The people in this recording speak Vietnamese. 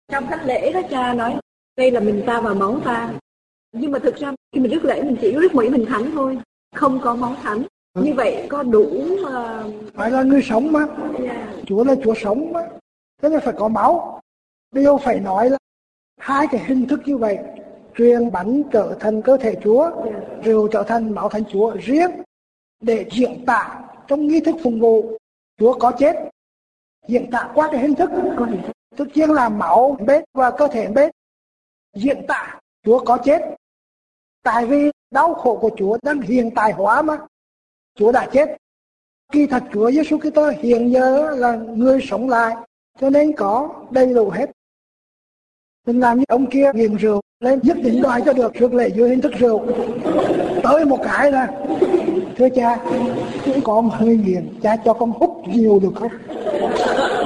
Trong thánh lễ đó cha nói đây là mình ta và máu ta. Nhưng mà thực ra khi mình rước lễ mình chỉ rước Mỹ mình thánh thôi, không có máu thánh. Như vậy có đủ phải là người sống mà. Chúa là Chúa sống mà. Thế nên phải có máu. Điều phải nói là hai cái hình thức như vậy, truyền bánh trở thành cơ thể Chúa, rượu trở thành máu thành Chúa riêng để diễn tả trong nghi thức phụng vụ Chúa có chết, diễn tả qua cái hình thức. Tất nhiên là máu bết và cơ thể bết diễn tả Chúa có chết. Tại vì đau khổ của Chúa đang hiện tại hóa mà. Chúa đã chết. Kỳ thật Chúa Giêsu Kitô hiện giờ là người sống lại, cho nên có đầy đủ hết. Đừng làm như ông kia nghiện rượu lên nhất định đòi cho được rước lễ dưới hình thức rượu. Tới một cái là thưa cha, con hơi nghiện, cha cho con hút nhiều được không?